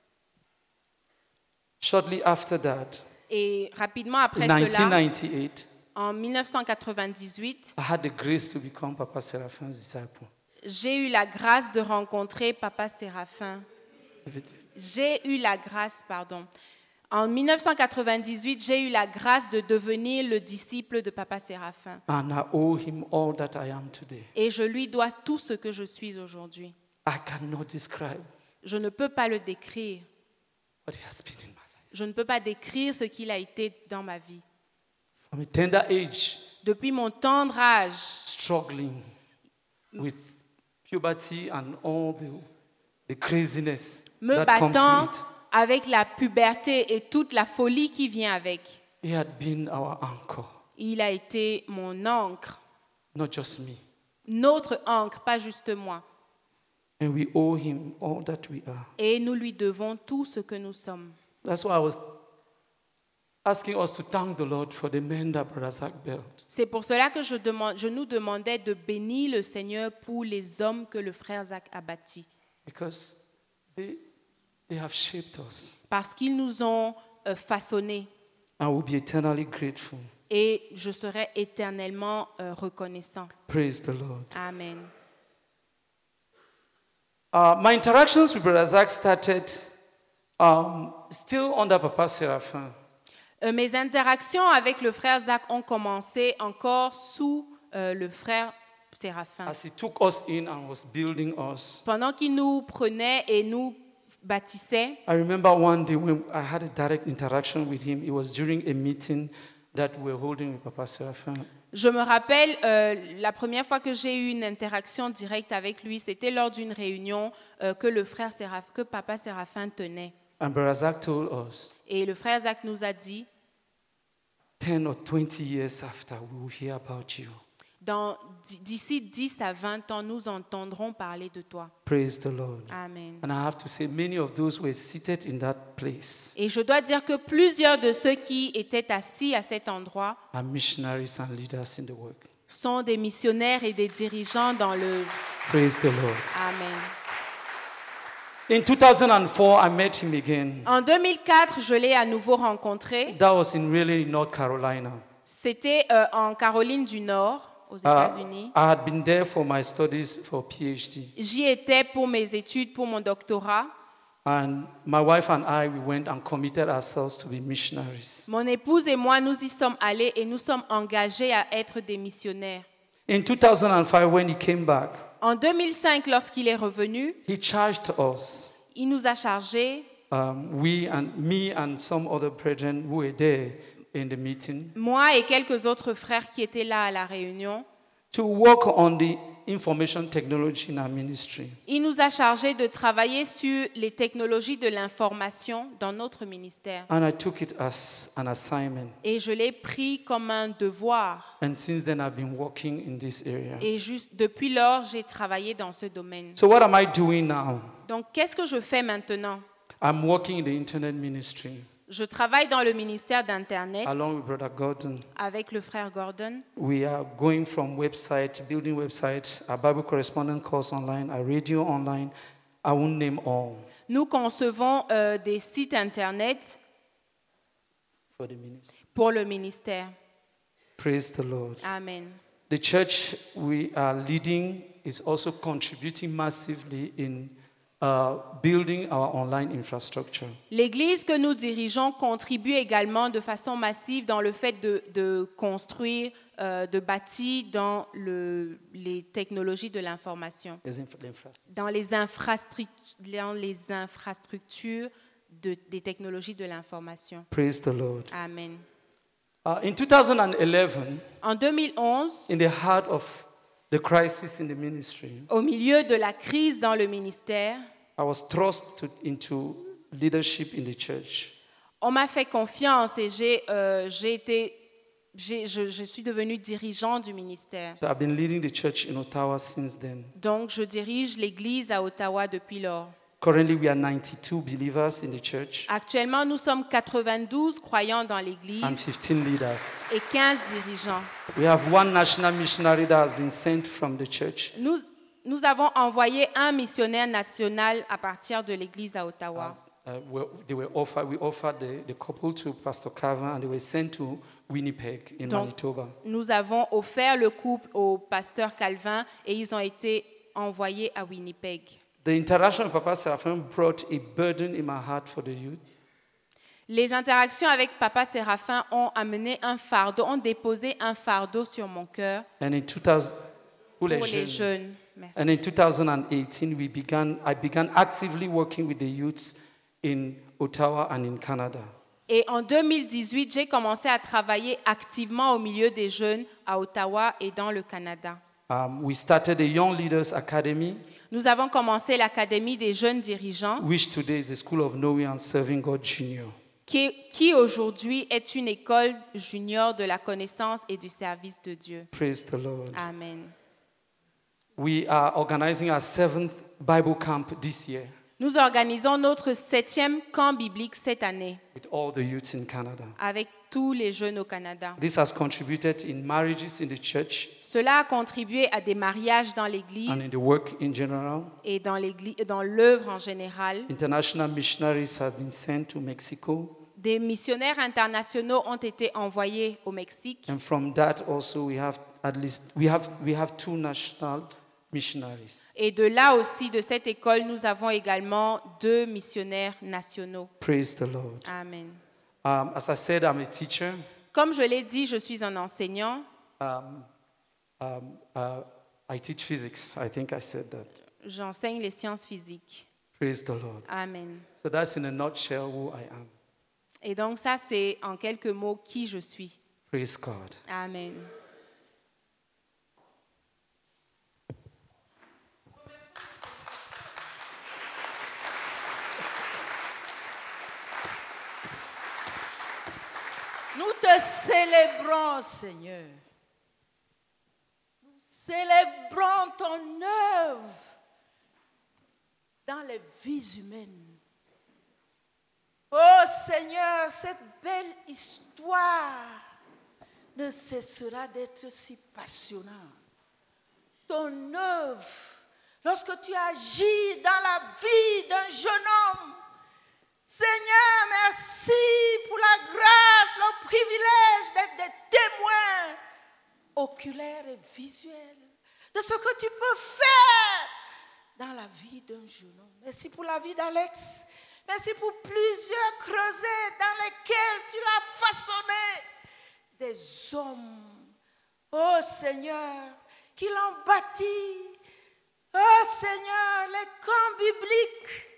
Shortly after that, Et rapidement après in nineteen cela, ninety-eight, en dix-neuf cent quatre-vingt-dix-huit, I had the grace to become Papa Seraphin's disciple. j'ai eu la grâce de rencontrer Papa Séraphin. J'ai eu la grâce, pardon. En dix-neuf cent quatre-vingt-dix-huit, j'ai eu la grâce de devenir le disciple de Papa Séraphin. And I owe him all that I am today. Et je lui dois tout ce que je suis aujourd'hui. I cannot describe Je ne peux pas le décrire. what he has been in my life. Je ne peux pas décrire ce qu'il a été dans ma vie. From a tender age, Depuis mon tendre âge, struggling with puberty and all the, the craziness me that comes battant with it. avec la puberté et toute la folie qui vient avec. He had been our anchor, Il a été mon ancre, not just me. notre ancre, pas juste moi. And we owe him all that we are. Et nous lui devons tout ce que nous sommes. That's why I was asking us to thank the Lord for the men that Brother Zach built. C'est pour cela que je, demande, je nous demandais de bénir le Seigneur pour les hommes que le frère Zach a bâtis. Because they, they have shaped us. Parce qu'ils nous ont euh, façonnés. I will be eternally grateful. Et je serai éternellement euh, reconnaissant. Praise the Lord. Amen. Uh, my interactions with Brother Zach started um, still under Papa Seraphin. Euh, mes interactions avec le frère Zach ont commencé encore sous euh, le frère Séraphin. As he took us in and was building us. Pendant qu'il nous prenait et nous bâtissait, I remember one day when I had a direct interaction with him. It was during a meeting that we were holding with Papa Seraphin. je me rappelle euh, la première fois que j'ai eu une interaction directe avec lui, c'était lors d'une réunion euh, que le frère Séraphin, que Papa Séraphin tenait. And Brother Zach told us, Et le frère Zach nous a dit, ten or twenty years after, we will hear about you. dans- d'ici dix à vingt ans, nous entendrons parler de toi. Praise the Lord. Amen. And I have to say, many of those were seated in that place Et je dois dire que plusieurs de ceux qui étaient assis à cet endroit are missionaries and leaders in the work. sont des missionnaires et des dirigeants dans le... Praise the Lord. Amen. In two thousand four, I met him again. En deux mille quatre, je l'ai à nouveau rencontré. That was in really North Carolina. C'était euh, en Caroline du Nord, aux Uh, États-Unis. I had been there for my studies for PhD. J'y étais pour mes études, pour mon doctorat. And my wife and I, we went and committed ourselves to be missionaries. Mon épouse et moi, nous y sommes allés et nous sommes engagés à être des missionnaires. In two thousand five, when he came back, En deux mille cinq, lorsqu'il est revenu, he charged us, il nous a chargés, um, we and me and some other brethren who were there in the meeting, moi et quelques autres frères qui étaient là à la réunion, to work on the information technology in our ministry. il nous a chargés de travailler sur les technologies de l'information dans notre ministère. And I took it as an assignment. Et je l'ai pris comme un devoir. And since then, I've been working in this area. Et juste depuis lors, j'ai travaillé dans ce domaine. So what am I doing now? Donc, qu'est-ce que je fais maintenant? I'm working in the internet ministry Je travaille dans le ministère d'Internet along with Brother Gordon. avec le frère Gordon. We are going from website, building website, a Bible correspondence course online, a radio online. I won't name all. Nous concevons euh, des sites Internet For the ministry. pour le ministère. Praise the Lord. Amen. The church we are leading is also contributing massively in uh, building our online infrastructure. L'Église que nous dirigeons contribue également de façon massive dans le fait de, de construire, euh, de bâtir dans le, les technologies de l'information, Les infra- l'infrastructure. dans les infrastructures, dans les infrastructures de, des technologies de l'information. Praise the Lord. Amen. Uh, in two thousand eleven, En deux mille onze, in the heart of the crisis in the ministry, au milieu de la crise dans le ministère, I was thrust to, into leadership in the church. on m'a fait confiance et j'ai euh, j'ai été, j'ai- je, je suis devenue dirigeant du ministère. So I've been leading the church in Ottawa since then. Donc, je dirige l'Église à Ottawa depuis lors. Currently, we are ninety-two believers in the church Actuellement, nous sommes quatre-vingt-douze croyants dans l'Église and fifteen leaders. et quinze dirigeants. We have one national missionary that has been sent from the church. Nous, nous avons envoyé un missionnaire national à partir de l'Église à Ottawa. Uh, we- they were offered, we offered the, the couple to Pastor Carver and they were sent to Winnipeg in Donc, Manitoba. nous avons offert le couple au pasteur Calvin et ils ont été envoyés à Winnipeg. The interaction with Papa Seraphim brought a burden in my heart for the youth. Les interactions avec Papa Séraphin ont amené un fardeau, ont déposé un fardeau sur mon cœur And in two thousand, pour les pour les jeunes. jeunes. Merci. And in two thousand eighteen, we began, I began actively working with the youths in Ottawa and in Canada. Et en deux mille dix-huit, j'ai commencé à travailler activement au milieu des jeunes à Ottawa et dans le Canada. Um, we started a Young Leaders Academy, Nous avons commencé l'Académie des jeunes dirigeants, which today is the School of Knowing and Serving God Junior. qui, qui aujourd'hui est une école junior de la connaissance et du service de Dieu. Praise the Lord. Amen. We are organizing our seventh Bible camp this year Nous organisons notre septième camp biblique cette année with all the youths in Canada. avec tous les jeunes au Canada. This has contributed in marriages in the church Cela a contribué à des mariages dans and in l'Église the work in general. et dans l'Église- dans l'œuvre en général. International missionaries have been sent to Mexico, Des missionnaires internationaux ont été envoyés au Mexique. and from that also we have at least we have we have two national missionaries. Et de là aussi, de cette école, nous avons également deux missionnaires nationaux. Praise the Lord. Amen. Um, as I said, I'm a teacher. Comme je l'ai dit, je suis un enseignant. Um, um, uh, I teach physics. I think I said that. J'enseigne les sciences physiques. Praise the Lord. Amen. So that's in a nutshell who I am. Et donc ça, c'est en quelques mots qui je suis. Praise God. Amen. Nous te célébrons, Seigneur. Nous célébrons ton œuvre dans les vies humaines. Oh Seigneur, cette belle histoire ne cessera d'être si passionnante. Ton œuvre, lorsque tu agis dans la vie d'un jeune homme, Seigneur, merci pour la grâce, le privilège d'être des témoins oculaires et visuels de ce que tu peux faire dans la vie d'un jeune homme. Merci pour la vie d'Alex. Merci pour plusieurs creusets dans lesquels tu l'as façonné. Des hommes, oh Seigneur, qui l'ont bâti. Oh Seigneur, les camps bibliques,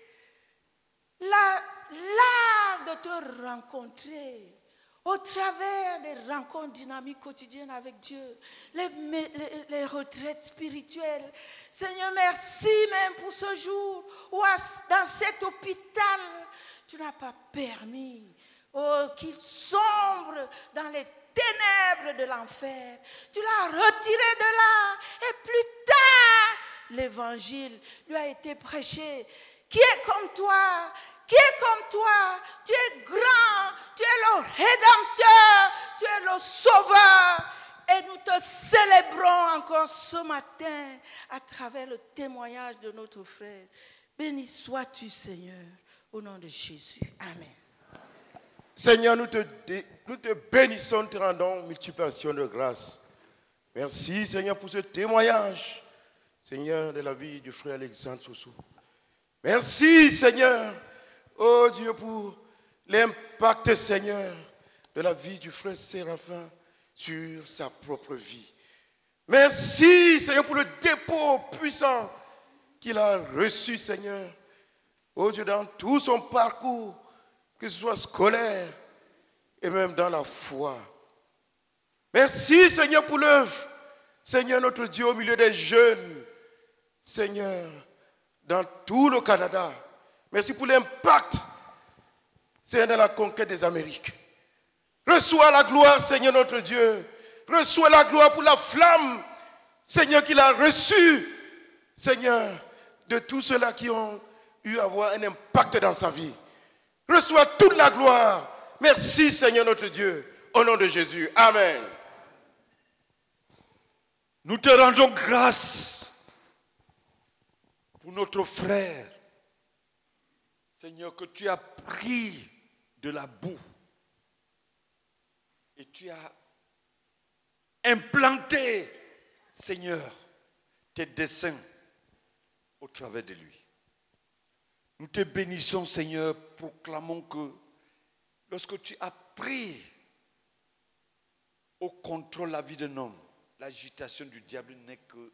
la- l'art de te rencontrer au travers des rencontres dynamiques quotidiennes avec Dieu, les, les, les retraites spirituelles. Seigneur, merci même pour ce jour où dans cet hôpital, tu n'as pas permis oh, qu'il sombre dans les ténèbres de l'enfer. Tu l'as retiré de là et plus tard, l'évangile lui a été prêché. Qui est comme toi? Qui est comme toi? Tu es grand, tu es le Rédempteur, tu es le Sauveur. Et nous te célébrons encore ce matin à travers le témoignage de notre frère. Béni sois-tu, Seigneur, au nom de Jésus. Amen. Seigneur, nous te, nous te bénissons, te rendons multiplication de grâce. Merci, Seigneur, pour ce témoignage, Seigneur, de la vie du frère Alexandre Soso. Merci, Seigneur, oh Dieu, pour l'impact, Seigneur, de la vie du frère Séraphin sur sa propre vie. Merci, Seigneur, pour le dépôt puissant qu'il a reçu, Seigneur, oh Dieu, dans tout son parcours, que ce soit scolaire et même dans la foi. Merci, Seigneur, pour l'œuvre, Seigneur, notre Dieu, au milieu des jeunes, Seigneur, dans tout le Canada. Merci pour l'impact, Seigneur, dans la conquête des Amériques. Reçois la gloire, Seigneur, notre Dieu. Reçois la gloire pour la flamme, Seigneur, qu'il a reçue, Seigneur, de tous ceux-là qui ont eu à avoir un impact dans sa vie. Reçois toute la gloire. Merci, Seigneur, notre Dieu. Au nom de Jésus. Amen. Nous te rendons grâce pour notre frère, Seigneur, que tu as pris de la boue et tu as implanté, Seigneur, tes desseins au travers de lui. Nous te bénissons, Seigneur, proclamons que lorsque tu as pris au contrôle la vie d'un homme, l'agitation du diable n'est que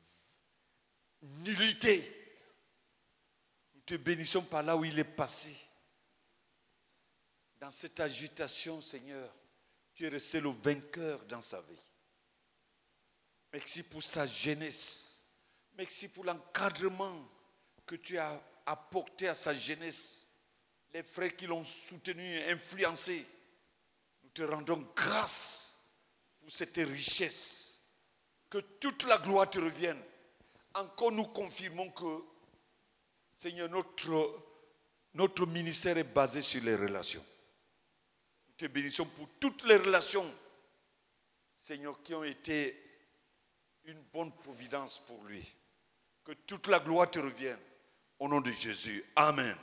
nullité. Nous te bénissons par là où il est passé. Dans cette agitation, Seigneur, tu es resté le vainqueur dans sa vie. Merci pour sa jeunesse. Merci pour l'encadrement que tu as apporté à sa jeunesse. Les frères qui l'ont soutenu et influencé. Nous te rendons grâce pour cette richesse. Que toute la gloire te revienne. Encore nous confirmons que, Seigneur, notre, notre ministère est basé sur les relations. Nous te bénissons pour toutes les relations, Seigneur, qui ont été une bonne providence pour lui. Que toute la gloire te revienne. Au nom de Jésus. Amen.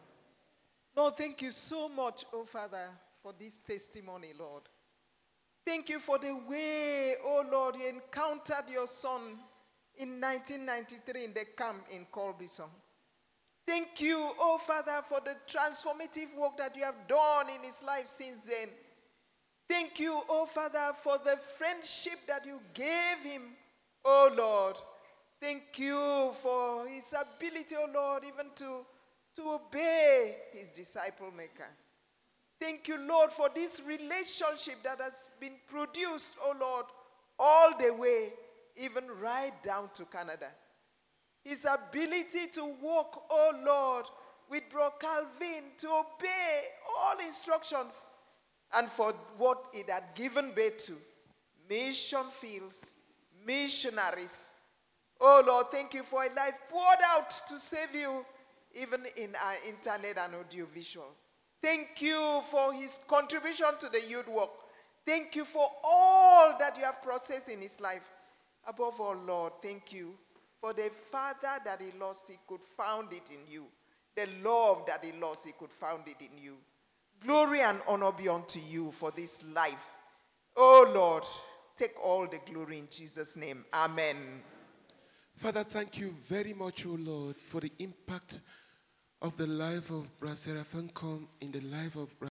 Lord, thank you so much, oh Father, for this testimony, Lord. Thank you for the way, oh Lord, you encountered your son in nineteen ninety-three in the camp in Colbison. Thank you, oh Father, for the transformative work that you have done in his life since then. Thank you, oh Father, for the friendship that you gave him, oh Lord. Thank you for his ability, oh Lord, even to, to obey his disciple maker. Thank you, Lord, for this relationship that has been produced, oh Lord, all the way, even right down to Canada. His ability to walk, oh Lord, with Bro Calvin, to obey all instructions, and for what it had given birth to, mission fields, missionaries. Oh Lord, thank you for a life poured out to save you, even in our internet and audiovisual. Thank you for his contribution to the youth work. Thank you for all that you have processed in his life. Above all, Lord, thank you for the father that he lost, he could found it in you. The love that he lost, he could found it in you. Glory and honor be unto you for this life. Oh Lord, take all the glory in Jesus' name. Amen. Father, thank you very much, O Lord, for the impact of the life of Brother Seraphim come in the life of Brother